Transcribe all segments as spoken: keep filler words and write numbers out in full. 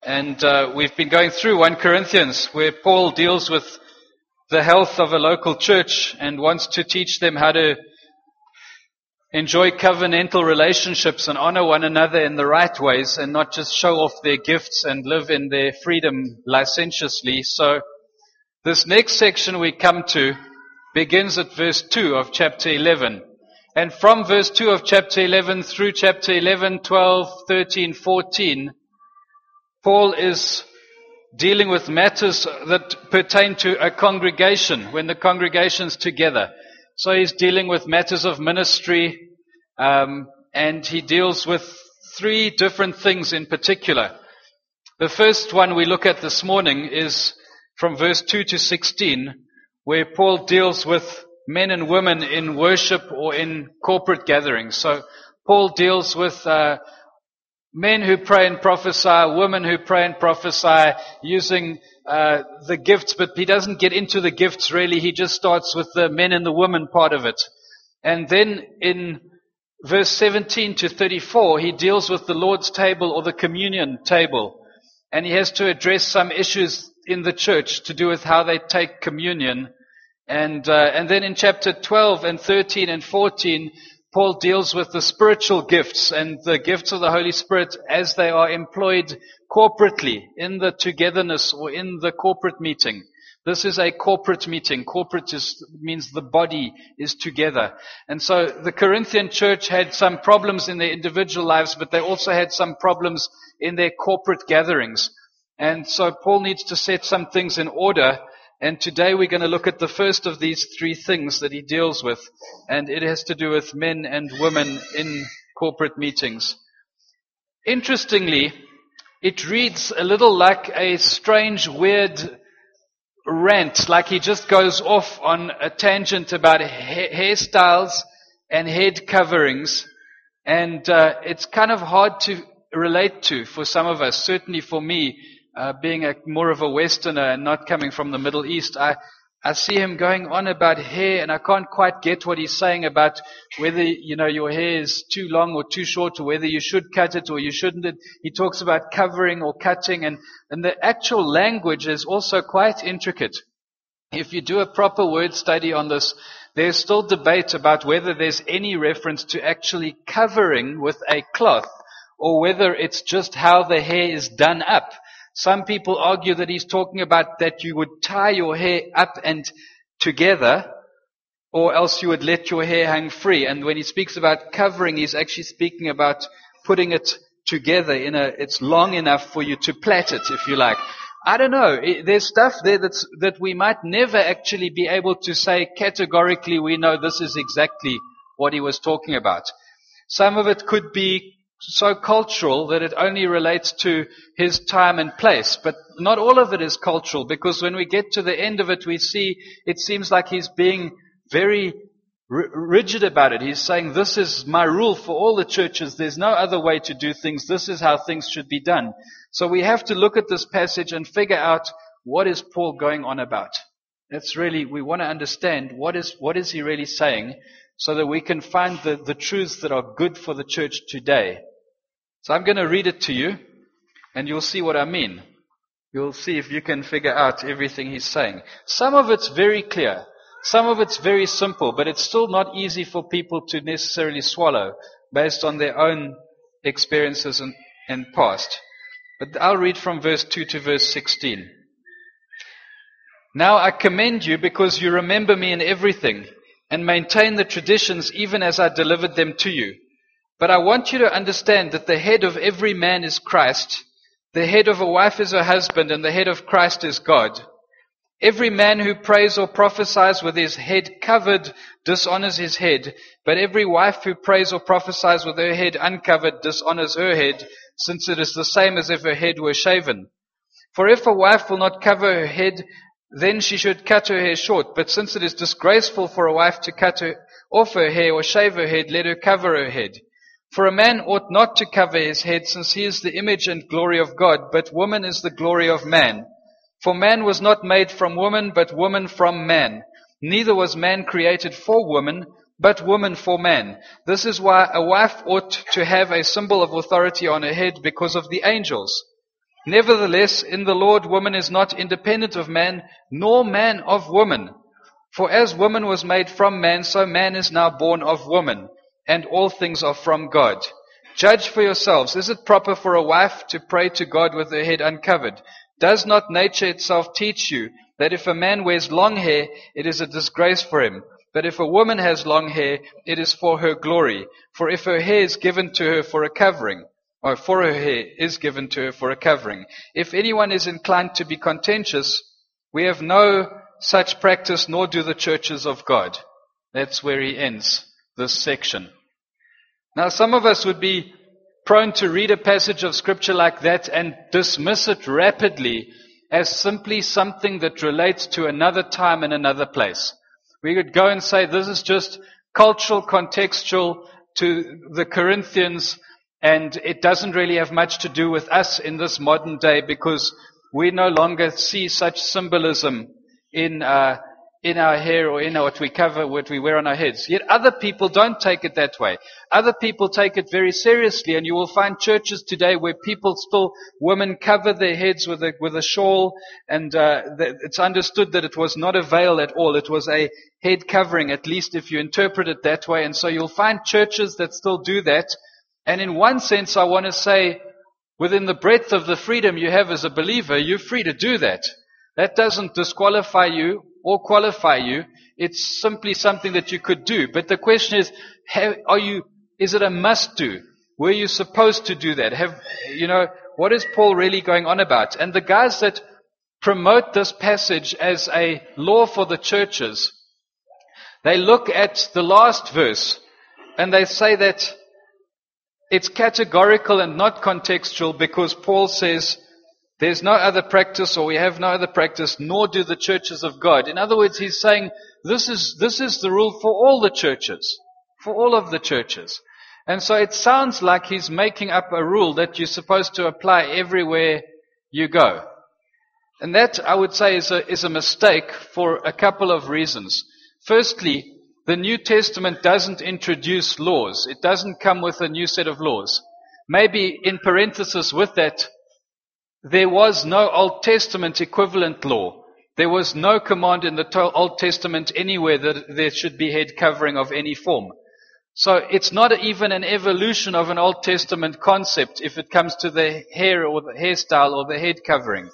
And uh, we've been going through First Corinthians, where Paul deals with the health of a local church and wants to teach them how to enjoy covenantal relationships and honor one another in the right ways and not just show off their gifts and live in their freedom licentiously. So this next section we come to begins at verse two of chapter eleven. And from verse two of chapter eleven through chapter eleven, twelve, thirteen, fourteen, Paul is dealing with matters that pertain to a congregation, when the congregation's together. So he's dealing with matters of ministry, um, and he deals with three different things in particular. The first one we look at this morning is from verse two to sixteen, where Paul deals with men and women in worship or in corporate gatherings. So Paul deals with uh, men who pray and prophesy, women who pray and prophesy, using uh, the gifts, but he doesn't get into the gifts really. He just starts with the men and the women part of it. And then in verse seventeen to thirty-four, he deals with the Lord's table or the communion table. And he has to address some issues in the church to do with how they take communion. And uh, and then in chapter twelve and thirteen and fourteen, Paul deals with the spiritual gifts and the gifts of the Holy Spirit as they are employed corporately in the togetherness or in the corporate meeting. This is a corporate meeting. Corporate is, means the body is together. And so the Corinthian church had some problems in their individual lives, but they also had some problems in their corporate gatherings. And so Paul needs to set some things in order. And today we're going to look at the first of these three things that he deals with. And it has to do with men and women in corporate meetings. Interestingly, it reads a little like a strange, weird rant, like he just goes off on a tangent about ha- hairstyles and head coverings. And uh, it's kind of hard to relate to for some of us, certainly for me. Uh, being a more of a Westerner and not coming from the Middle East, I, I see him going on about hair, and I can't quite get what he's saying about whether, you know, your hair is too long or too short, or whether you should cut it or you shouldn't. He talks about covering or cutting, and, and the actual language is also quite intricate. If you do a proper word study on this, there's still debate about whether there's any reference to actually covering with a cloth, or whether it's just how the hair is done up. Some people argue that he's talking about that you would tie your hair up and together, or else you would let your hair hang free. And when he speaks about covering, he's actually speaking about putting it together in a, it's long enough for you to plait it, if you like. I don't know. There's stuff there that's, that we might never actually be able to say categorically we know this is exactly what he was talking about. Some of it could be so cultural that it only relates to his time and place. But not all of it is cultural, because when we get to the end of it, we see it seems like he's being very r- rigid about it. He's saying, this is my rule for all the churches. There's no other way to do things. This is how things should be done. So we have to look at this passage and figure out, what is Paul going on about? That's really, we want to understand what is, what is he really saying, so that we can find the, the truths that are good for the church today. So I'm going to read it to you, and you'll see what I mean. You'll see if you can figure out everything he's saying. Some of it's very clear. Some of it's very simple, but it's still not easy for people to necessarily swallow based on their own experiences and, and past. But I'll read from verse two to verse sixteen. Now I commend you because you remember me in everything and maintain the traditions even as I delivered them to you. But I want you to understand that the head of every man is Christ, the head of a wife is her husband, and the head of Christ is God. Every man who prays or prophesies with his head covered dishonors his head, but every wife who prays or prophesies with her head uncovered dishonors her head, since it is the same as if her head were shaven. For if a wife will not cover her head, then she should cut her hair short. But since it is disgraceful for a wife to cut her, off her hair or shave her head, let her cover her head. For a man ought not to cover his head, since he is the image and glory of God, but woman is the glory of man. For man was not made from woman, but woman from man. Neither was man created for woman, but woman for man. This is why a wife ought to have a symbol of authority on her head because of the angels. Nevertheless, in the Lord, woman is not independent of man, nor man of woman. For as woman was made from man, so man is now born of woman, and all things are from God. Judge for yourselves. Is it proper for a wife to pray to God with her head uncovered? Does not nature itself teach you that if a man wears long hair, it is a disgrace for him? But if a woman has long hair, it is for her glory. For if her hair is given to her for a covering, or for her hair is given to her for a covering. If anyone is inclined to be contentious, we have no such practice, nor do the churches of God. That's where he ends this section. Now, some of us would be prone to read a passage of scripture like that and dismiss it rapidly as simply something that relates to another time and another place. We could go and say this is just cultural, contextual to the Corinthians, and it doesn't really have much to do with us in this modern day because we no longer see such symbolism in uh, in our hair or in what we cover, what we wear on our heads. Yet other people don't take it that way. Other people take it very seriously, and you will find churches today where people still, women cover their heads with a with a shawl, and uh, it's understood that it was not a veil at all. It was a head covering, at least if you interpret it that way. And so you'll find churches that still do that. And in one sense, I want to say, within the breadth of the freedom you have as a believer, you're free to do that. That doesn't disqualify you or qualify you. It's simply something that you could do. But the question is, have, are you, is it a must do? Were you supposed to do that? Have, you know, what is Paul really going on about? And the guys that promote this passage as a law for the churches, they look at the last verse and they say that it's categorical and not contextual because Paul says, there's no other practice, or we have no other practice, nor do the churches of God. In other words, he's saying this is this is the rule for all the churches, for all of the churches. And so it sounds like he's making up a rule that you're supposed to apply everywhere you go. And that, I would say, is a, is a mistake for a couple of reasons. Firstly, the New Testament doesn't introduce laws. It doesn't come with a new set of laws. Maybe in parenthesis with that, there was no Old Testament equivalent law. There was no command in the Old Testament anywhere that there should be head covering of any form. So it's not even an evolution of an Old Testament concept if it comes to the hair or the hairstyle or the head covering.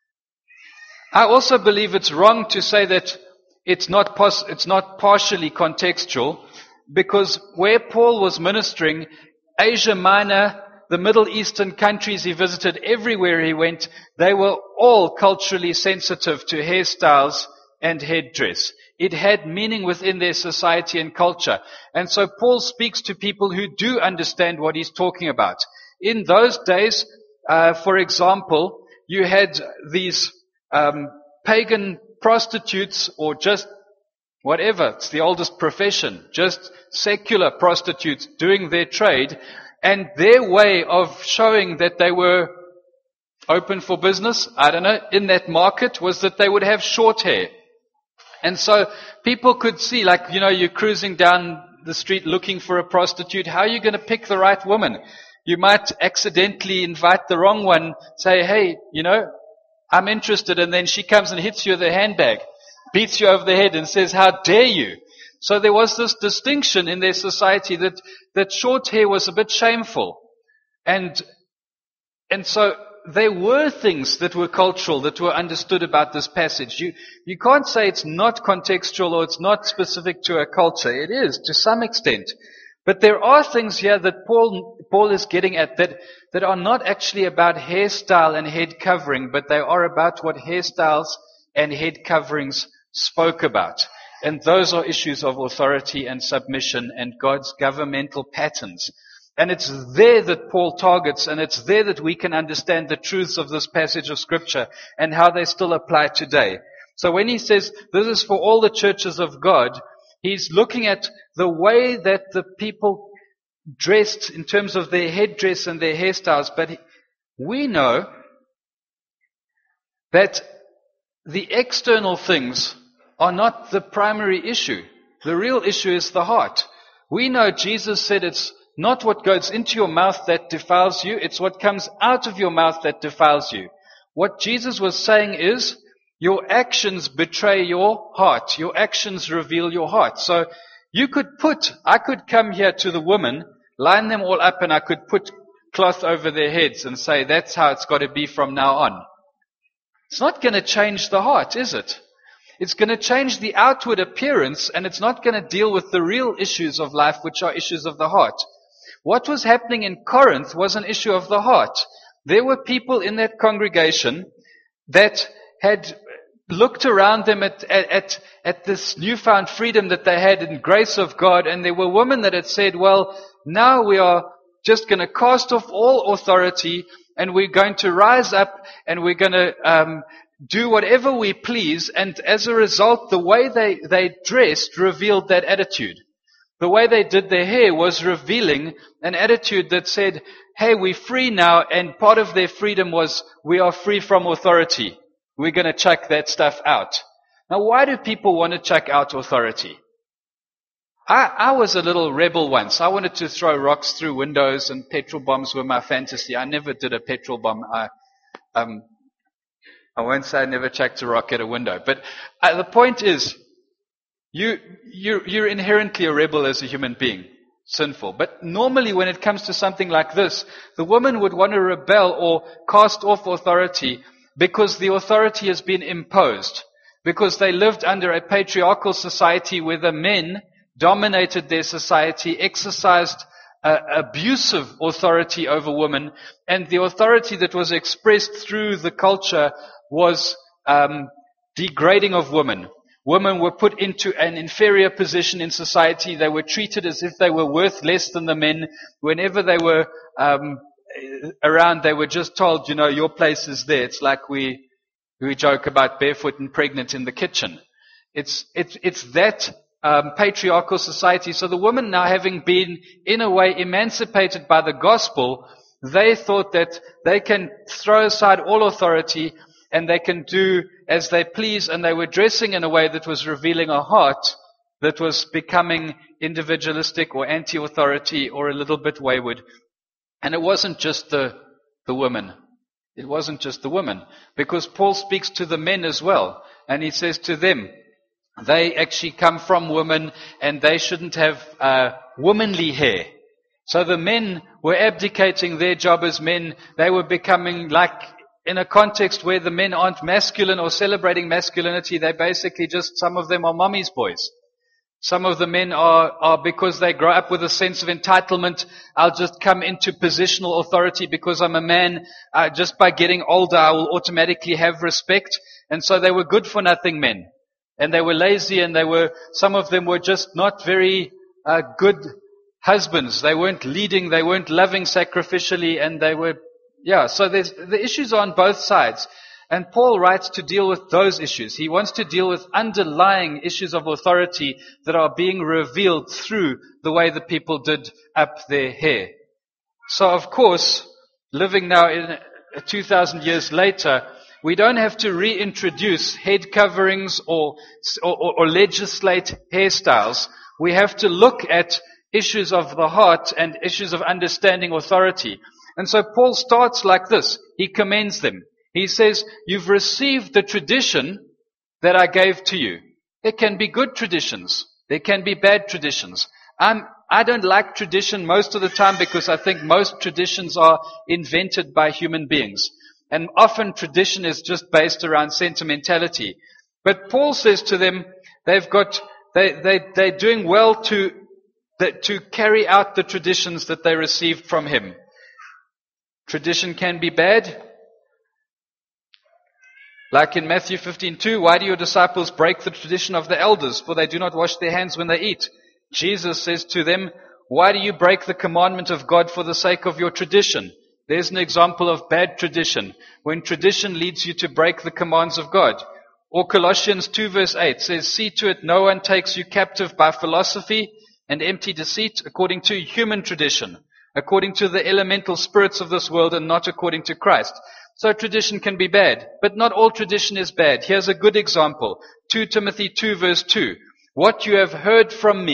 I also believe it's wrong to say that it's not pos- it's not partially contextual, because where Paul was ministering, Asia Minor, the Middle Eastern countries he visited, everywhere he went, they were all culturally sensitive to hairstyles and headdress. It had meaning within their society and culture. And so Paul speaks to people who do understand what he's talking about. In those days, uh, for example, you had these um, pagan prostitutes, or just whatever, it's the oldest profession, just secular prostitutes doing their trade. And their way of showing that they were open for business, I don't know, in that market, was that they would have short hair. And so people could see, like, you know, you're cruising down the street looking for a prostitute. How are you going to pick the right woman? You might accidentally invite the wrong one, say, hey, you know, I'm interested. And then she comes and hits you with a handbag, beats you over the head and says, how dare you? So there was this distinction in their society that, that short hair was a bit shameful. And, and so there were things that were cultural, that were understood about this passage. You, you can't say it's not contextual or it's not specific to a culture. It is, to some extent. But there are things here that Paul, Paul is getting at that, that are not actually about hairstyle and head covering, but they are about what hairstyles and head coverings spoke about. And those are issues of authority and submission and God's governmental patterns. And it's there that Paul targets, and it's there that we can understand the truths of this passage of Scripture and how they still apply today. So when he says this is for all the churches of God, he's looking at the way that the people dressed in terms of their headdress and their hairstyles. But we know that the external things are not the primary issue. The real issue is the heart. We know Jesus said it's not what goes into your mouth that defiles you, it's what comes out of your mouth that defiles you. What Jesus was saying is, your actions betray your heart. Your actions reveal your heart. So you could put, I could come here to the women, line them all up, and I could put cloth over their heads and say, that's how it's got to be from now on. It's not going to change the heart, is it? It's going to change the outward appearance, and it's not going to deal with the real issues of life, which are issues of the heart. What was happening in Corinth was an issue of the heart. There were people in that congregation that had looked around them at, at, at this newfound freedom that they had in grace of God, and there were women that had said, well, now we are just going to cast off all authority, and we're going to rise up, and we're going to um, do whatever we please. And as a result, the way they, they dressed revealed that attitude. The way they did their hair was revealing an attitude that said, hey, we're free now, and part of their freedom was, we are free from authority. We're going to chuck that stuff out. Now, why do people want to chuck out authority? I, I was a little rebel once. I wanted to throw rocks through windows, and petrol bombs were my fantasy. I never did a petrol bomb. I, um, I won't say I never chucked a rock at a window. But uh, the point is, you, you're, you're inherently a rebel as a human being. Sinful. But normally when it comes to something like this, the woman would want to rebel or cast off authority because the authority has been imposed. Because they lived under a patriarchal society where the men dominated their society, exercised uh, abusive authority over women, and the authority that was expressed through the culture was um, degrading of women. Women were put into an inferior position in society. They were treated as if they were worth less than the men. Whenever they were um, around, they were just told, you know, your place is there. It's like we we joke about barefoot and pregnant in the kitchen. It's it's it's that um, patriarchal society. So the women, now having been in a way emancipated by the gospel, they thought that they can throw aside all authority and they can do as they please, and they were dressing in a way that was revealing a heart that was becoming individualistic or anti-authority or a little bit wayward. And it wasn't just the, the women. It wasn't just the women. Because Paul speaks to the men as well. And he says to them, they actually come from women and they shouldn't have uh, womanly hair. So the men were abdicating their job as men. They were becoming like, in a context where the men aren't masculine or celebrating masculinity, they basically just, some of them are mommy's boys. Some of the men are, are because they grow up with a sense of entitlement. I'll just come into positional authority because I'm a man. Uh, just by getting older, I will automatically have respect. And so they were good for nothing men. And they were lazy, and they were, some of them were just not very uh, good husbands. They weren't leading, they weren't loving sacrificially, and they were Yeah, so there's, the issues are on both sides. And Paul writes to deal with those issues. He wants to deal with underlying issues of authority that are being revealed through the way the people did up their hair. So of course, living now in two thousand years later, we don't have to reintroduce head coverings or, or, or legislate hairstyles. We have to look at issues of the heart and issues of understanding authority. And so Paul starts like this. He commends them. He says, you've received the tradition that I gave to you. There can be good traditions. There can be bad traditions. I'm, I don't like tradition most of the time because I think most traditions are invented by human beings. And often tradition is just based around sentimentality. But Paul says to them, they've got, they, they, they're doing well to, to carry out the traditions that they received from him. Tradition can be bad. Like in Matthew fifteen two, why do your disciples break the tradition of the elders? For they do not wash their hands when they eat. Jesus says to them, why do you break the commandment of God for the sake of your tradition? There's an example of bad tradition, when tradition leads you to break the commands of God. Or Colossians two verse eight says, see to it no one takes you captive by philosophy and empty deceit according to human tradition, according to the elemental spirits of this world and not according to Christ. So tradition can be bad, but not all tradition is bad. Here's a good example. Second Timothy two verse two. What you have heard from me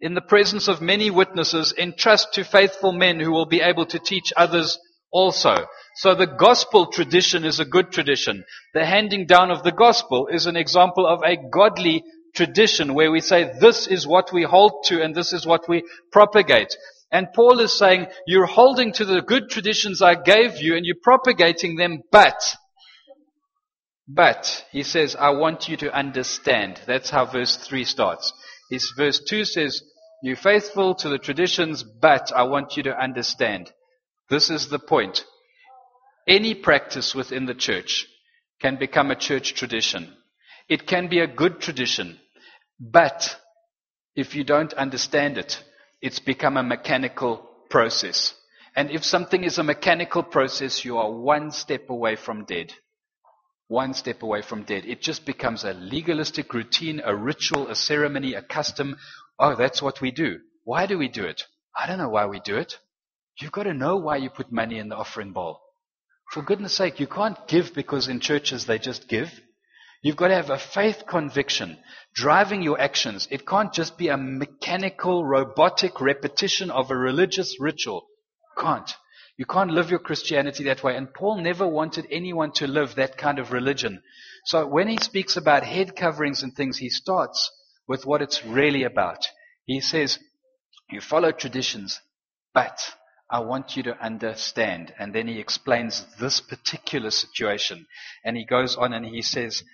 in the presence of many witnesses, entrust to faithful men who will be able to teach others also. So the gospel tradition is a good tradition. The handing down of the gospel is an example of a godly tradition where we say this is what we hold to and this is what we propagate. And Paul is saying you're holding to the good traditions I gave you and you're propagating them, but, but, he says, I want you to understand. That's how verse three starts. His verse two says, you're faithful to the traditions, but I want you to understand. This is the point. Any practice within the church can become a church tradition. It can be a good tradition, but if you don't understand it, it's become a mechanical process. And if something is a mechanical process, you are one step away from dead. One step away from dead. It just becomes a legalistic routine, a ritual, a ceremony, a custom. Oh, that's what we do. Why do we do it? I don't know why we do it. You've got to know why you put money in the offering bowl. For goodness sake, you can't give because in churches they just give. You've got to have a faith conviction driving your actions. It can't just be a mechanical, robotic repetition of a religious ritual. Can't. You can't live your Christianity that way. And Paul never wanted anyone to live that kind of religion. So when he speaks about head coverings and things, he starts with what it's really about. He says, you follow traditions, but I want you to understand. And then he explains this particular situation. And he goes on and he says,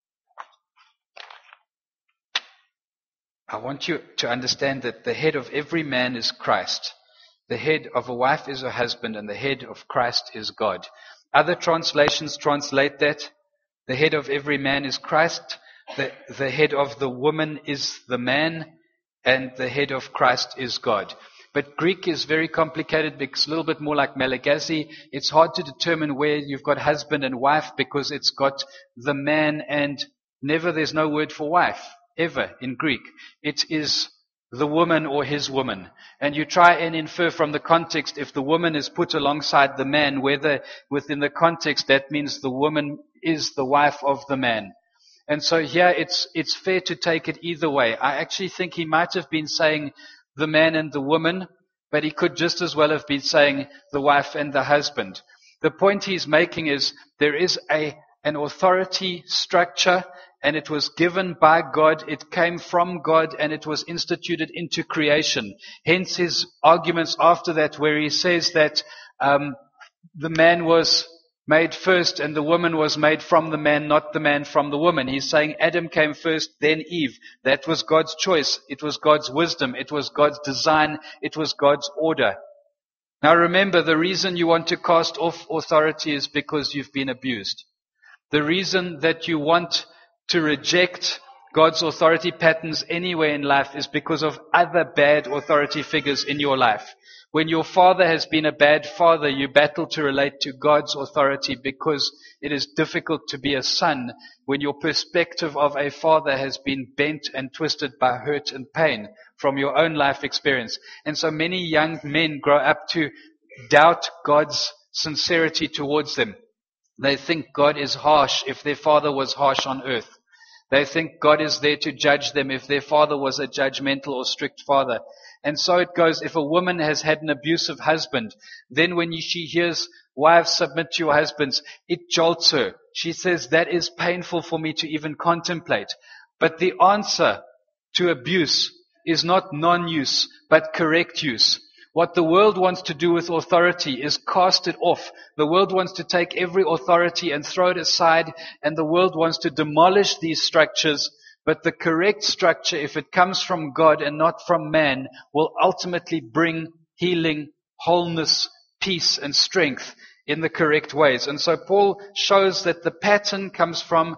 I want you to understand that the head of every man is Christ. The head of a wife is her husband, and the head of Christ is God. Other translations translate that. The head of every man is Christ. The, the head of the woman is the man, and the head of Christ is God. But Greek is very complicated because it's a little bit more like Malagasy. It's hard to determine where you've got husband and wife because it's got the man and never there's no word for wife, ever in Greek. It is the woman or his woman. And you try and infer from the context if the woman is put alongside the man, whether within the context that means the woman is the wife of the man. And so here it's it's fair to take it either way. I actually think he might have been saying the man and the woman, but he could just as well have been saying the wife and the husband. The point he's making is there is a an authority structure, and it was given by God, it came from God, and it was instituted into creation. Hence his arguments after that where he says that um, the man was made first and the woman was made from the man, not the man from the woman. He's saying Adam came first, then Eve. That was God's choice. It was God's wisdom. It was God's design. It was God's order. Now remember, the reason you want to cast off authority is because you've been abused. The reason that you want to reject God's authority patterns anywhere in life is because of other bad authority figures in your life. When your father has been a bad father, you battle to relate to God's authority because it is difficult to be a son when your perspective of a father has been bent and twisted by hurt and pain from your own life experience. And so many young men grow up to doubt God's sincerity towards them. They think God is harsh if their father was harsh on earth. They think God is there to judge them if their father was a judgmental or strict father. And so it goes, if a woman has had an abusive husband, then when she hears, wives, submit to your husbands, it jolts her. She says, that is painful for me to even contemplate. But the answer to abuse is not non-use, but correct use. What the world wants to do with authority is cast it off. The world wants to take every authority and throw it aside, and the world wants to demolish these structures. But the correct structure, if it comes from God and not from man, will ultimately bring healing, wholeness, peace, and strength in the correct ways. And so Paul shows that the pattern comes from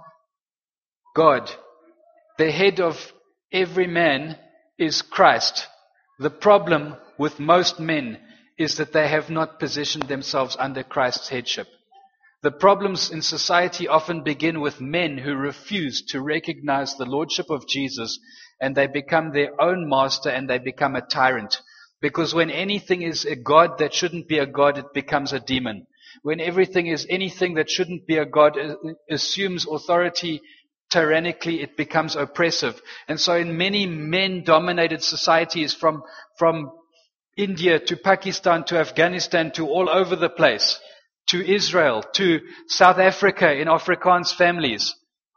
God. The head of every man is Christ. The problem with most men is that they have not positioned themselves under Christ's headship. The problems in society often begin with men who refuse to recognize the lordship of Jesus, and they become their own master and they become a tyrant. Because when anything is a god that shouldn't be a god, it becomes a demon. When everything is anything that shouldn't be a god, it assumes authority tyrannically, it becomes oppressive. And so in many men-dominated societies, from, from India to Pakistan to Afghanistan to all over the place, to Israel, to South Africa in Afrikaans families,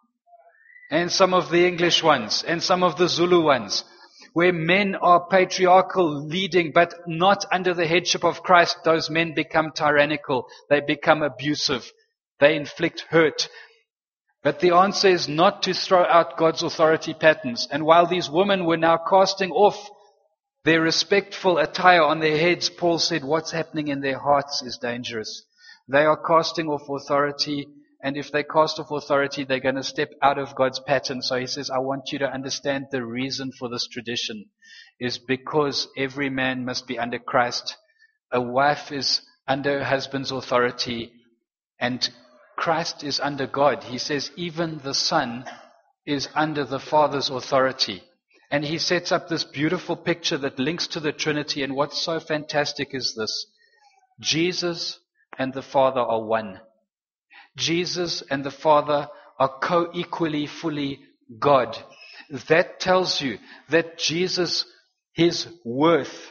and some of the English ones, and some of the Zulu ones, where men are patriarchal, leading, but not under the headship of Christ, those men become tyrannical, they become abusive, they inflict hurt. But the answer is not to throw out God's authority patterns. And while these women were now casting off their respectful attire on their heads, Paul said what's happening in their hearts is dangerous. They are casting off authority, and if they cast off authority, they're going to step out of God's pattern. So he says, I want you to understand the reason for this tradition is because every man must be under Christ. A wife is under her husband's authority, and Christ is under God. He says even the Son is under the Father's authority. And he sets up this beautiful picture that links to the Trinity. And what's so fantastic is this: Jesus and the Father are one. Jesus and the Father are co-equally, fully God. That tells you that Jesus, his worth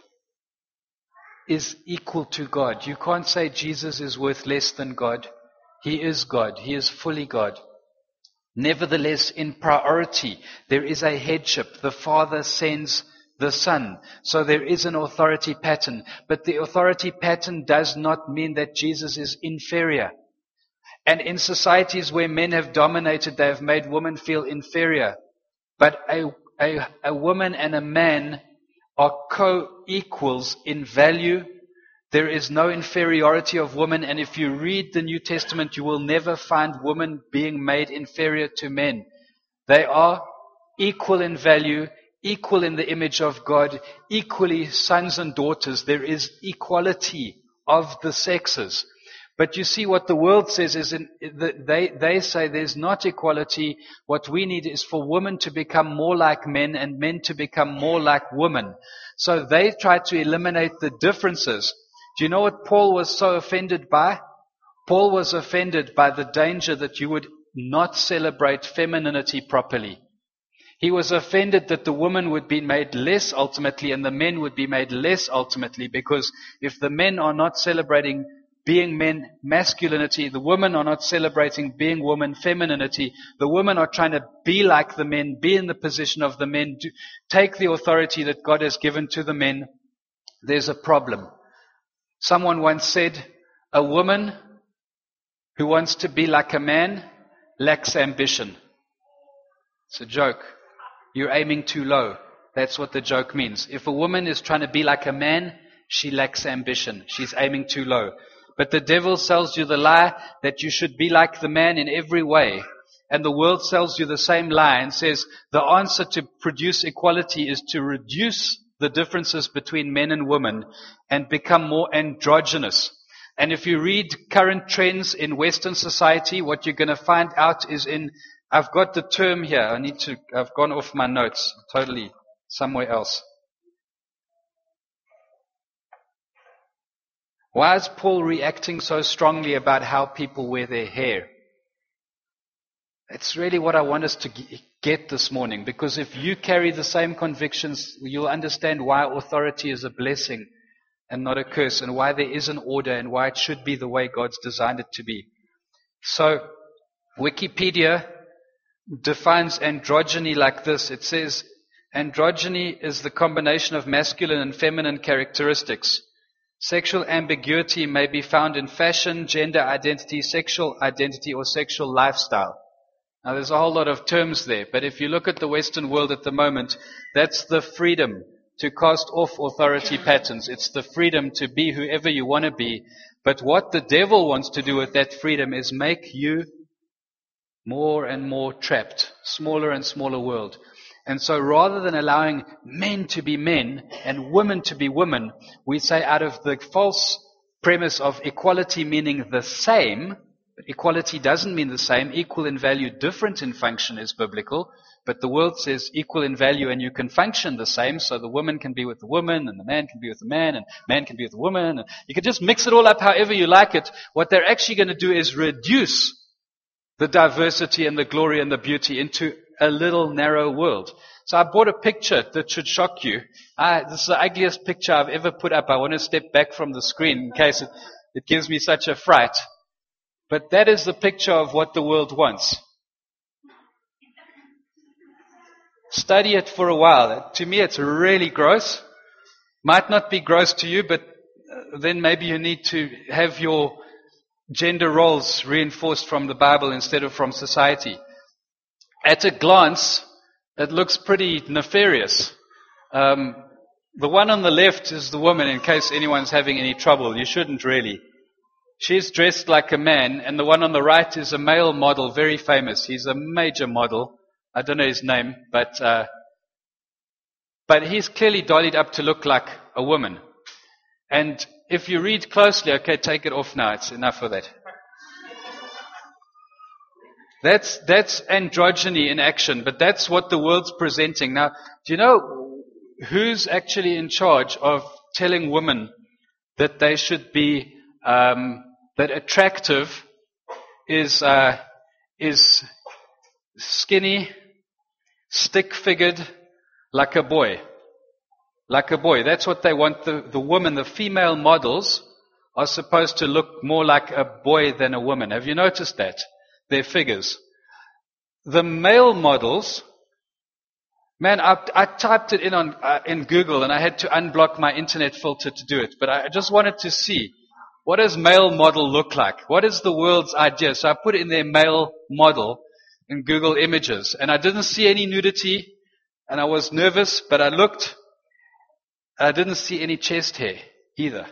is equal to God. You can't say Jesus is worth less than God. He is God. He is fully God. Nevertheless, in priority, there is a headship. The Father sends the Son. So there is an authority pattern. But the authority pattern does not mean that Jesus is inferior. And in societies where men have dominated, they have made women feel inferior. But a, a, a woman and a man are co-equals in value. There is no inferiority of women. And if you read the New Testament, you will never find women being made inferior to men. They are equal in value, equal in the image of God, equally sons and daughters. There is equality of the sexes. But you see what the world says is in, they, they say there's not equality. What we need is for women to become more like men and men to become more like women. So they try to eliminate the differences. Do you know what Paul was so offended by? Paul was offended by the danger that you would not celebrate femininity properly. He was offended that the woman would be made less ultimately and the men would be made less ultimately, because if the men are not celebrating being men, masculinity, the women are not celebrating being woman, femininity, the women are trying to be like the men, be in the position of the men, do, take the authority that God has given to the men, there's a problem. Someone once said, a woman who wants to be like a man lacks ambition. It's a joke. You're aiming too low. That's what the joke means. If a woman is trying to be like a man, she lacks ambition. She's aiming too low. But the devil sells you the lie that you should be like the man in every way. And the world sells you the same lie and says the answer to produce equality is to reduce the differences between men and women and become more androgynous. And if you read current trends in Western society, what you're going to find out is in, I've got the term here, I need to, I've gone off my notes, totally somewhere else. Why is Paul reacting so strongly about how people wear their hair? It's really what I want us to get this morning, because if you carry the same convictions, you'll understand why authority is a blessing and not a curse, and why there is an order and why it should be the way God's designed it to be. So, Wikipedia defines androgyny like this. It says, androgyny is the combination of masculine and feminine characteristics. Sexual ambiguity may be found in fashion, gender identity, sexual identity, or sexual lifestyle. Now, there's a whole lot of terms there, but if you look at the Western world at the moment, that's the freedom to cast off authority patterns. It's the freedom to be whoever you want to be. But what the devil wants to do with that freedom is make you more and more trapped, smaller and smaller world. And so rather than allowing men to be men and women to be women, we say out of the false premise of equality meaning the same, but equality doesn't mean the same, equal in value, different in function is biblical, but the world says equal in value and you can function the same, so the woman can be with the woman and the man can be with the man and man can be with the woman, and you can just mix it all up however you like it. What they're actually going to do is reduce the diversity and the glory and the beauty into a little narrow world. So I bought a picture that should shock you. I, this is the ugliest picture I've ever put up. I want to step back from the screen in case it, it gives me such a fright. But that is the picture of what the world wants. Study it for a while. To me, it's really gross. Might not be gross to you, but then maybe you need to have your gender roles reinforced from the Bible instead of from society. At a glance, it looks pretty nefarious. Um, the one on the left is the woman, in case anyone's having any trouble. You shouldn't really. She's dressed like a man, and the one on the right is a male model, very famous. He's a major model. I don't know his name, but uh, but he's clearly dollied up to look like a woman. And if you read closely, okay, take it off now. It's enough of that. That's that's androgyny in action, but that's what the world's presenting. Now, do you know who's actually in charge of telling women that they should be um, that attractive is uh, is skinny, stick-figured, like a boy, like a boy. That's what they want. The the woman, the female models, are supposed to look more like a boy than a woman. Have you noticed that? Their figures. The male models, man, I, I typed it in on uh, in Google and I had to unblock my internet filter to do it. But I just wanted to see, what does male model look like? What is the world's idea? So I put in their male model in Google Images, and I didn't see any nudity, and I was nervous, but I looked. I didn't see any chest hair either.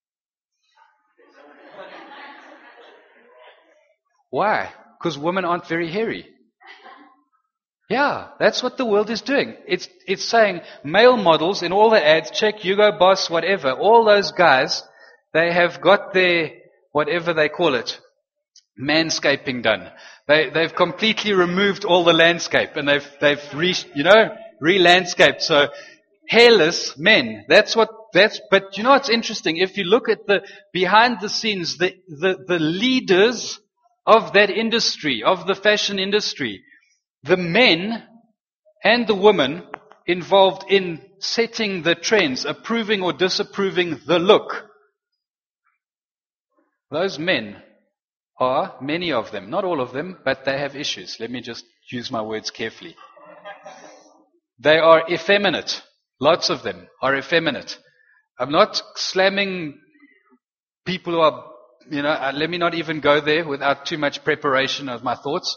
Why? Because women aren't very hairy. Yeah, that's what the world is doing. It's it's saying male models in all the ads, check Hugo Boss, whatever, all those guys, they have got their, whatever they call it, manscaping done. They they've completely removed all the landscape and they've they've re you know re-landscaped. So hairless men. That's what that's. But you know what's interesting? If you look at the behind the scenes, the the the leaders of that industry, of the fashion industry, the men and the women involved in setting the trends, approving or disapproving the look, those men are, many of them, not all of them, but they have issues. Let me just use my words carefully. They are effeminate. Lots of them are effeminate. I'm not slamming people who are, you know, uh, let me not even go there without too much preparation of my thoughts.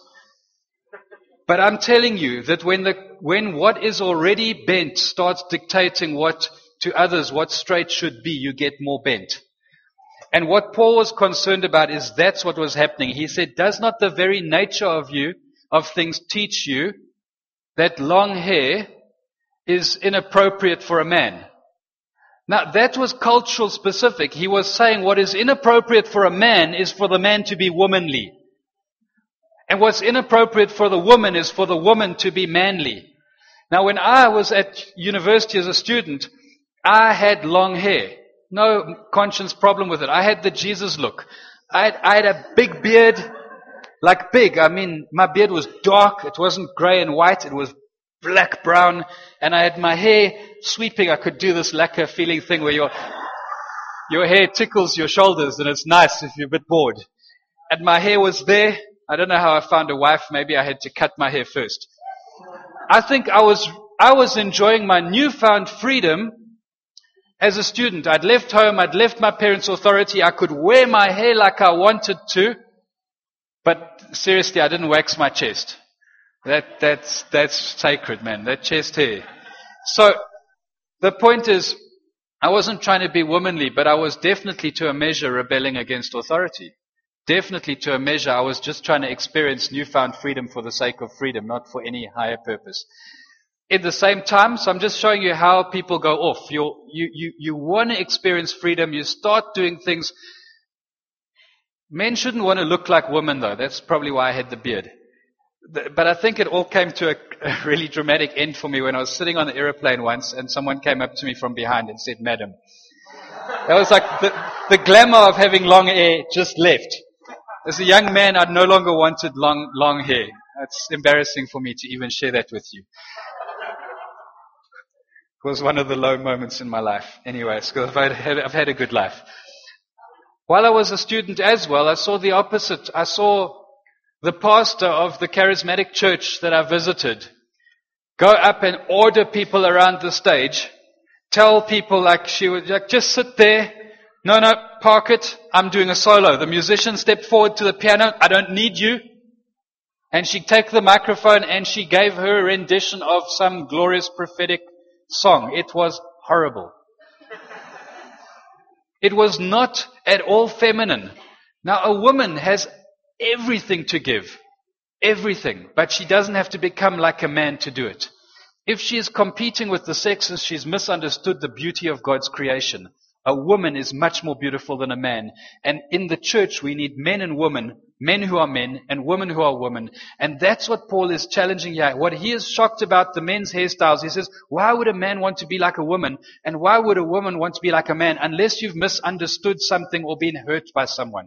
But I'm telling you that when the when what is already bent starts dictating what to others what straight should be, you get more bent. And what Paul was concerned about is that's what was happening. He said, does not the very nature of you, of things teach you that long hair is inappropriate for a man? Now, that was cultural specific. He was saying what is inappropriate for a man is for the man to be womanly. And what's inappropriate for the woman is for the woman to be manly. Now, when I was at university as a student, I had long hair. No conscience problem with it. I had the Jesus look. I had, I had a big beard, like big. I mean, my beard was dark. It wasn't grey and white. It was black, brown. And I had my hair sweeping. I could do this lacquer feeling thing where your, your hair tickles your shoulders and it's nice if you're a bit bored. And my hair was there. I don't know how I found a wife. Maybe I had to cut my hair first. I think I was, I was enjoying my newfound freedom as a student. I'd left home. I'd left my parents' authority. I could wear my hair like I wanted to. But seriously, I didn't wax my chest. That, that's, that's sacred, man. That chest hair. So, the point is, I wasn't trying to be womanly, but I was definitely to a measure rebelling against authority. Definitely to a measure, I was just trying to experience newfound freedom for the sake of freedom, not for any higher purpose. At the same time, so I'm just showing you how people go off. You're, you, you, you want to experience freedom, you start doing things. Men shouldn't want to look like women though. That's probably why I had the beard. But I think it all came to a, a really dramatic end for me when I was sitting on the aeroplane once and someone came up to me from behind and said, "Madam." That was like the, the glamour of having long hair just left. As a young man, I no longer wanted long, long hair. It's embarrassing for me to even share that with you. It was one of the low moments in my life. Anyways, because I've had, I've had a good life. While I was a student as well, I saw the opposite. I saw the pastor of the charismatic church that I visited go up and order people around the stage, tell people like she would, like, just sit there. No, no, park it. I'm doing a solo. The musician stepped forward to the piano. I don't need you. And she took the microphone and she gave her rendition of some glorious prophetic song. It was horrible. It was not at all feminine. Now, a woman has everything to give. Everything. But she doesn't have to become like a man to do it. If she is competing with the sexes, she's misunderstood the beauty of God's creation. A woman is much more beautiful than a man. And in the church, we need men and women, men who are men and women who are women. And that's what Paul is challenging here. What he is shocked about the men's hairstyles, he says, why would a man want to be like a woman? And why would a woman want to be like a man? Unless you've misunderstood something or been hurt by someone.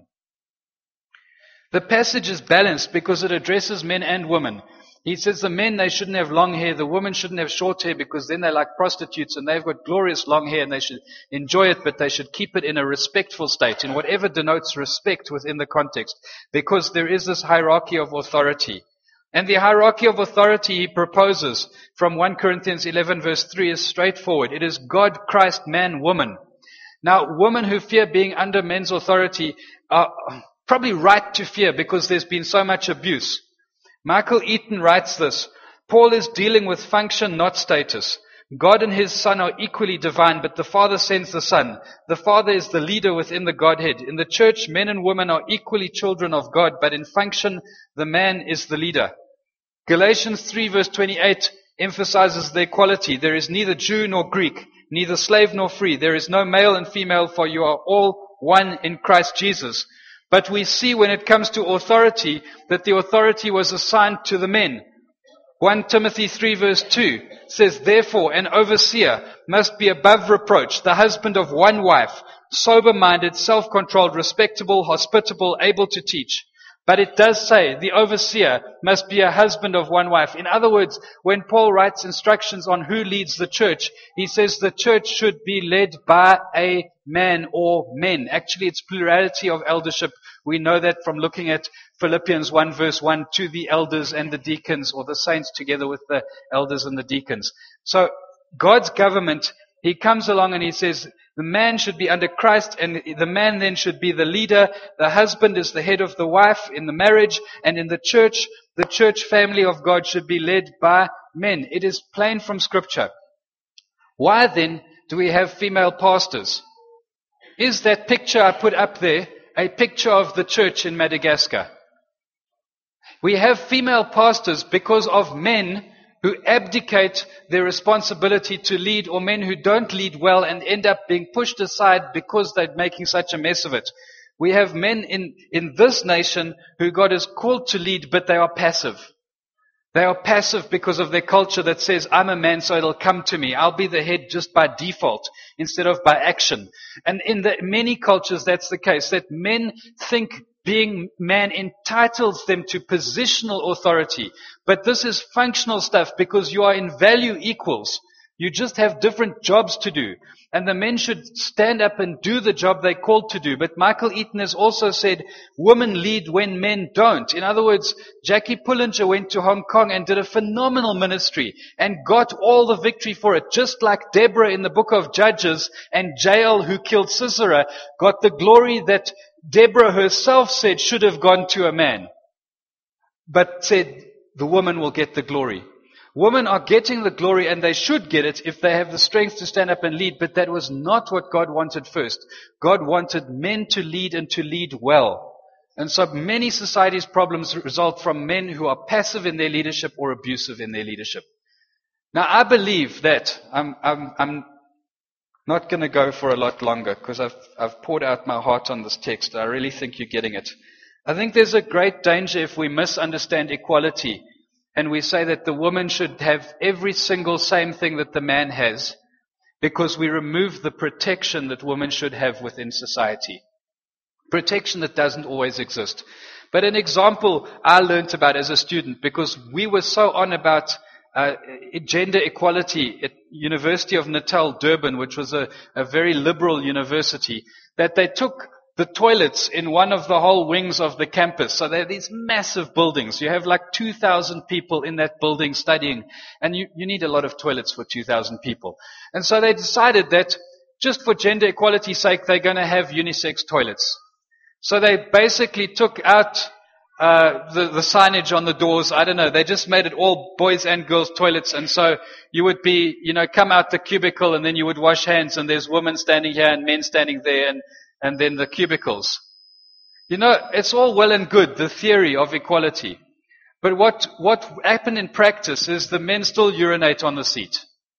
The passage is balanced because it addresses men and women. He says the men, they shouldn't have long hair. The women shouldn't have short hair because then they're like prostitutes and they've got glorious long hair and they should enjoy it, but they should keep it in a respectful state, in whatever denotes respect within the context, because there is this hierarchy of authority. And the hierarchy of authority he proposes from First Corinthians eleven verse three is straightforward. It is God, Christ, man, woman. Now, women who fear being under men's authority are probably right to fear because there's been so much abuse. Michael Eaton writes this, Paul is dealing with function, not status. God and his Son are equally divine, but the Father sends the Son. The Father is the leader within the Godhead. In the church, men and women are equally children of God, but in function, the man is the leader. Galatians three verse twenty-eight emphasizes the equality. There is neither Jew nor Greek, neither slave nor free. There is no male and female, for you are all one in Christ Jesus. But we see when it comes to authority that the authority was assigned to the men. First Timothy three verse two says, therefore an overseer must be above reproach, the husband of one wife, sober-minded, self-controlled, respectable, hospitable, able to teach. But it does say the overseer must be a husband of one wife. In other words, when Paul writes instructions on who leads the church, he says the church should be led by a man or men. Actually, it's plurality of eldership. We know that from looking at Philippians one verse one, to the elders and the deacons, or the saints together with the elders and the deacons. So God's government, he comes along and he says, the man should be under Christ, and the man then should be the leader. The husband is the head of the wife in the marriage, and in the church, the church family of God should be led by men. It is plain from Scripture. Why then do we have female pastors? Is that picture I put up there a picture of the church in Madagascar? We have female pastors because of men who abdicate their responsibility to lead, or men who don't lead well and end up being pushed aside because they're making such a mess of it. We have men in, in this nation who God has called to lead, but they are passive. They are passive because of their culture that says, I'm a man, so it'll come to me. I'll be the head just by default instead of by action. And in the many cultures, that's the case, that men think being man entitles them to positional authority. But this is functional stuff because you are in value equals. You just have different jobs to do. And the men should stand up and do the job they're called to do. But Michael Eaton has also said, women lead when men don't. In other words, Jackie Pullinger went to Hong Kong and did a phenomenal ministry and got all the victory for it. Just like Deborah in the book of Judges and Jael, who killed Sisera, got the glory that Deborah herself said should have gone to a man. But said, the woman will get the glory. Women are getting the glory, and they should get it if they have the strength to stand up and lead, but that was not what God wanted first. God wanted men to lead and to lead well. And so many societies' problems result from men who are passive in their leadership or abusive in their leadership. Now, I believe that, I'm, I'm, I'm not going to go for a lot longer because I've, I've poured out my heart on this text. I really think you're getting it. I think there's a great danger if we misunderstand equality and we say that the woman should have every single same thing that the man has, because we remove the protection that women should have within society. Protection that doesn't always exist. But an example I learnt about as a student, because we were so on about uh, gender equality at University of Natal, Durban, which was a, a very liberal university, that they took the toilets in one of the whole wings of the campus. So they're these massive buildings. You have like two thousand people in that building studying, and you, you need a lot of toilets for two thousand people. And so they decided that just for gender equality's sake, they're going to have unisex toilets. So they basically took out uh, the, the signage on the doors. I don't know. They just made it all boys and girls toilets. And so you would be, you know, come out the cubicle and then you would wash hands and there's women standing here and men standing there and, and then the cubicles. You know, it's all well and good, the theory of equality. But what, what happened in practice is the men still urinate on the seat.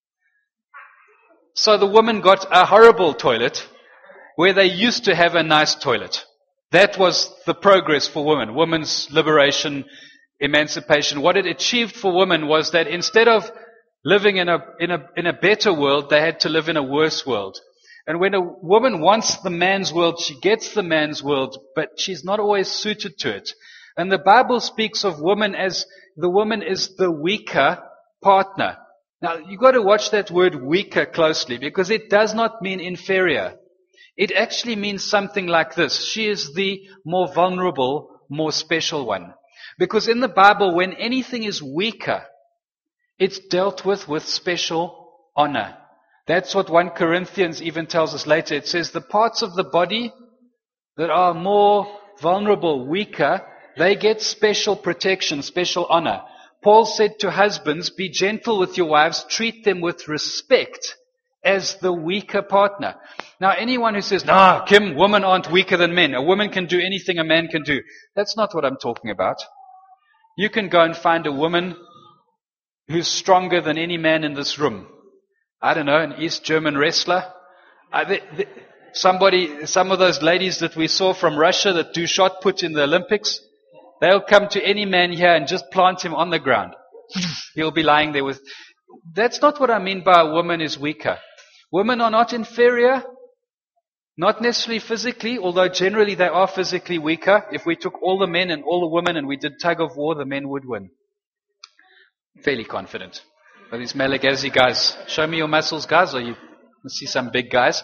So the women got a horrible toilet where they used to have a nice toilet. That was the progress for women, women's liberation, emancipation. What it achieved for women was that instead of living in a, in a, in a better world, they had to live in a worse world. And when a woman wants the man's world, she gets the man's world, but she's not always suited to it. And the Bible speaks of woman as the woman is the weaker partner. Now, you've got to watch that word weaker closely because it does not mean inferior. It actually means something like this. She is the more vulnerable, more special one. Because in the Bible, when anything is weaker, it's dealt with with special honor. That's what First Corinthians even tells us later. It says the parts of the body that are more vulnerable, weaker, they get special protection, special honor. Paul said to husbands, be gentle with your wives, treat them with respect as the weaker partner. Now, anyone who says, no, Kim, women aren't weaker than men. A woman can do anything a man can do. That's not what I'm talking about. You can go and find a woman who's stronger than any man in this room. I don't know, an East German wrestler. Uh, they, they, somebody, some of those ladies that we saw from Russia that do shot put in the Olympics, they'll come to any man here and just plant him on the ground. He'll be lying there with... That's not what I mean by a woman is weaker. Women are not inferior, not necessarily physically, although generally they are physically weaker. If we took all the men and all the women and we did tug of war, the men would win. Fairly confident. But these Malagasy guys, show me your muscles, guys, or you see some big guys.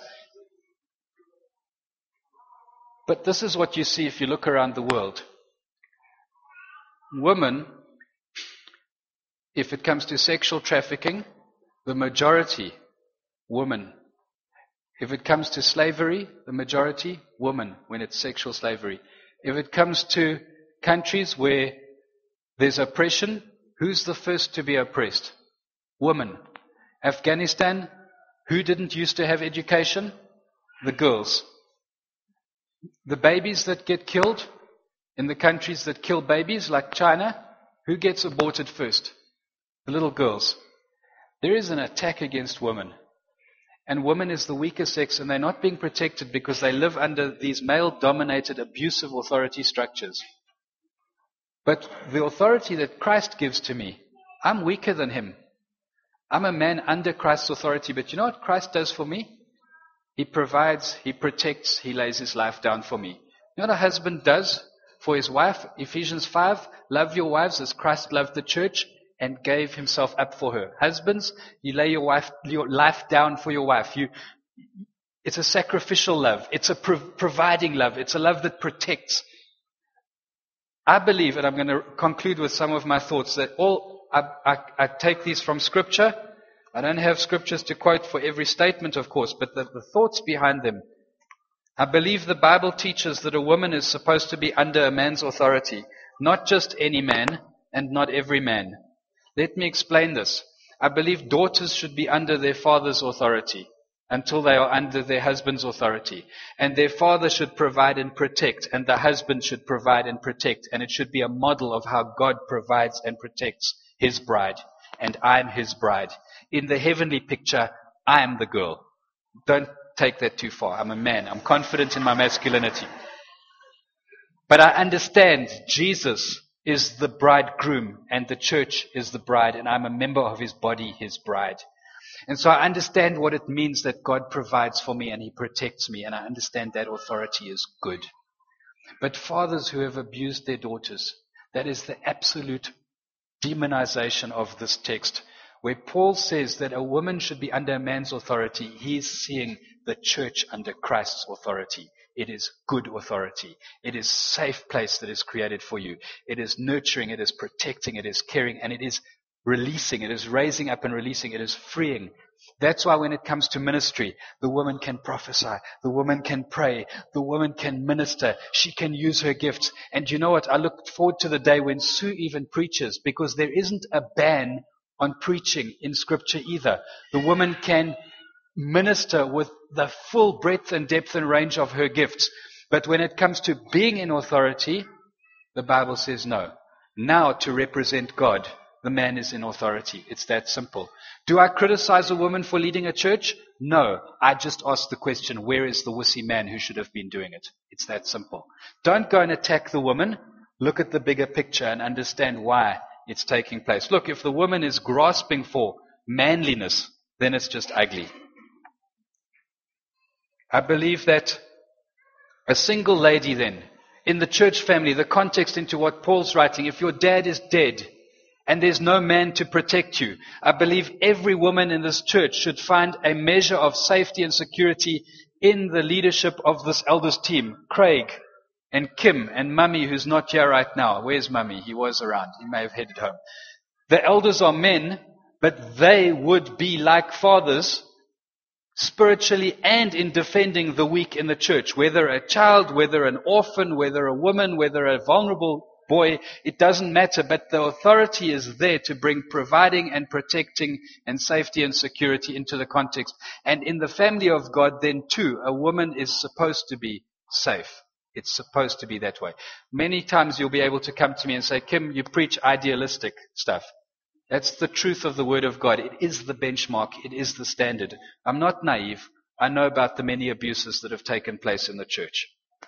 But this is what you see if you look around the world. Women, if it comes to sexual trafficking, the majority, women. If it comes to slavery, the majority, women, when it's sexual slavery. If it comes to countries where there's oppression, who's the first to be oppressed? Women. Afghanistan, who didn't used to have education? The girls. The babies that get killed in the countries that kill babies, like China, who gets aborted first? The little girls. There is an attack against women. And women is the weaker sex, and they're not being protected because they live under these male-dominated, abusive authority structures. But the authority that Christ gives to me, I'm weaker than him. I'm a man under Christ's authority, but you know what Christ does for me? He provides, he protects, he lays his life down for me. You know what a husband does for his wife? Ephesians five, love your wives as Christ loved the church and gave himself up for her. Husbands, you lay your wife, your life down for your wife. You, it's a sacrificial love. It's a pro- providing love. It's a love that protects. I believe, and I'm going to conclude with some of my thoughts, that all I, I, I take these from Scripture. I don't have scriptures to quote for every statement, of course, but the, the thoughts behind them. I believe the Bible teaches that a woman is supposed to be under a man's authority, not just any man and not every man. Let me explain this. I believe daughters should be under their father's authority until they are under their husband's authority. And their father should provide and protect, and the husband should provide and protect. And it should be a model of how God provides and protects his bride. And I'm his bride. In the heavenly picture, I am the girl. Don't take that too far. I'm a man. I'm confident in my masculinity. But I understand Jesus is the bridegroom and the church is the bride, and I'm a member of his body, his bride. And so I understand what it means that God provides for me and he protects me, and I understand that authority is good. But fathers who have abused their daughters, that is the absolute demonization of this text. Where Paul says that a woman should be under a man's authority, he's seeing the church under Christ's authority. It is good authority. It is safe place that is created for you. It is nurturing, it is protecting, it is caring, and it is releasing. It is raising up and releasing. It is freeing. That's why when it comes to ministry, the woman can prophesy, the woman can pray, the woman can minister, she can use her gifts. And you know what? I look forward to the day when Sue even preaches, because there isn't a ban on preaching in Scripture either. The woman can minister with the full breadth and depth and range of her gifts. But when it comes to being in authority, the Bible says no. Now to represent God, the man is in authority. It's that simple. Do I criticize a woman for leading a church? No. I just ask the question, where is the wussy man who should have been doing it? It's that simple. Don't go and attack the woman. Look at the bigger picture and understand why it's taking place. Look, if the woman is grasping for manliness, then it's just ugly. I believe that a single lady then, in the church family, the context into what Paul's writing, if your dad is dead, and there's no man to protect you, I believe every woman in this church should find a measure of safety and security in the leadership of this elders team. Craig and Kim and Mummy, who's not here right now. Where's Mummy? He was around. He may have headed home. The elders are men, but they would be like fathers spiritually and in defending the weak in the church. Whether a child, whether an orphan, whether a woman, whether a vulnerable boy, it doesn't matter, but the authority is there to bring providing and protecting and safety and security into the context. And in the family of God, then too, a woman is supposed to be safe. It's supposed to be that way. Many times you'll be able to come to me and say, Kim, you preach idealistic stuff. That's the truth of the Word of God. It is the benchmark. It is the standard. I'm not naive. I know about the many abuses that have taken place in the church.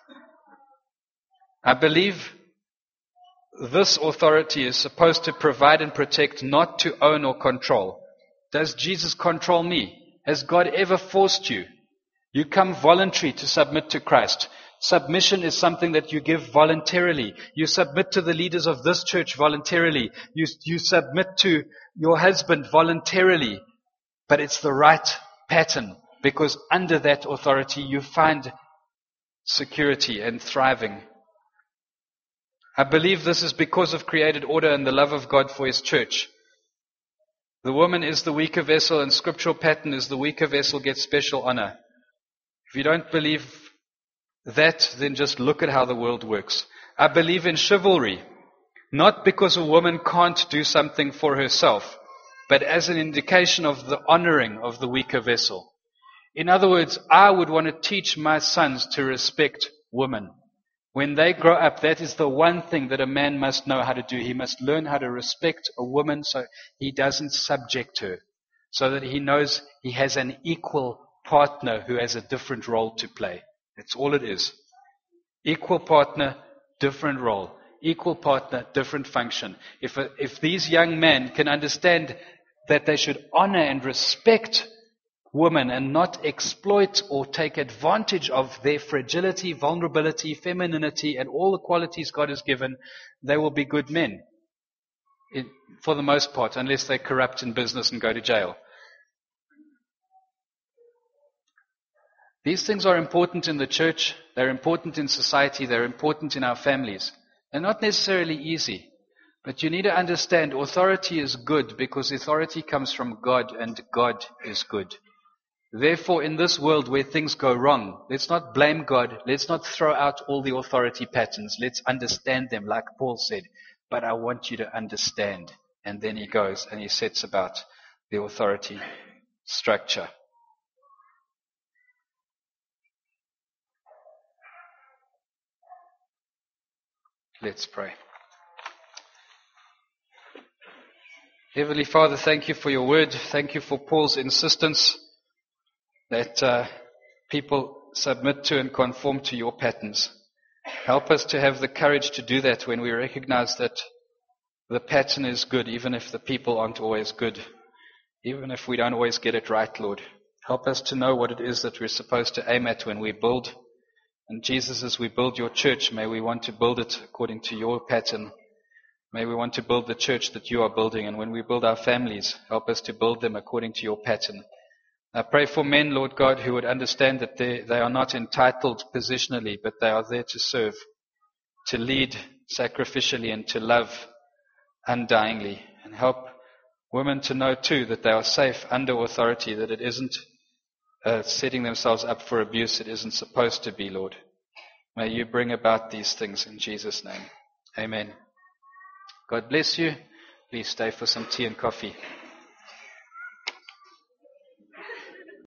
I believe this authority is supposed to provide and protect, not to own or control. Does Jesus control me? Has God ever forced you? You come voluntary to submit to Christ. Submission is something that you give voluntarily. You submit to the leaders of this church voluntarily. You, you submit to your husband voluntarily. But it's the right pattern, because under that authority you find security and thriving. I believe this is because of created order and the love of God for His church. The woman is the weaker vessel, and scriptural pattern is the weaker vessel gets special honor. If you don't believe that, then just look at how the world works. I believe in chivalry, not because a woman can't do something for herself, but as an indication of the honoring of the weaker vessel. In other words, I would want to teach my sons to respect women. When they grow up, that is the one thing that a man must know how to do. He must learn how to respect a woman so he doesn't subject her, so that he knows he has an equal partner who has a different role to play. That's all it is. Equal partner, different role. Equal partner, different function. If, a, if these young men can understand that they should honor and respect women and not exploit or take advantage of their fragility, vulnerability, femininity, and all the qualities God has given, they will be good men. It, for the most part, unless they're corrupt in business and go to jail. These things are important in the church, they're important in society, they're important in our families. They're not necessarily easy, but you need to understand authority is good because authority comes from God and God is good. Therefore, in this world where things go wrong, let's not blame God, let's not throw out all the authority patterns, let's understand them like Paul said, but I want you to understand. And then he goes and he sets about the authority structure. Let's pray. Heavenly Father, thank you for your word. Thank you for Paul's insistence that uh, people submit to and conform to your patterns. Help us to have the courage to do that when we recognize that the pattern is good, even if the people aren't always good, even if we don't always get it right, Lord. Help us to know what it is that we're supposed to aim at when we build And Jesus, as we build your church, may we want to build it according to your pattern. May we want to build the church that you are building. And when we build our families, help us to build them according to your pattern. I pray for men, Lord God, who would understand that they, they are not entitled positionally, but they are there to serve, to lead sacrificially, and to love undyingly. And help women to know too that they are safe under authority, that it isn't uh, setting themselves up for abuse. It isn't supposed to be, Lord. May you bring about these things in Jesus' name. Amen. God bless you. Please stay for some tea and coffee.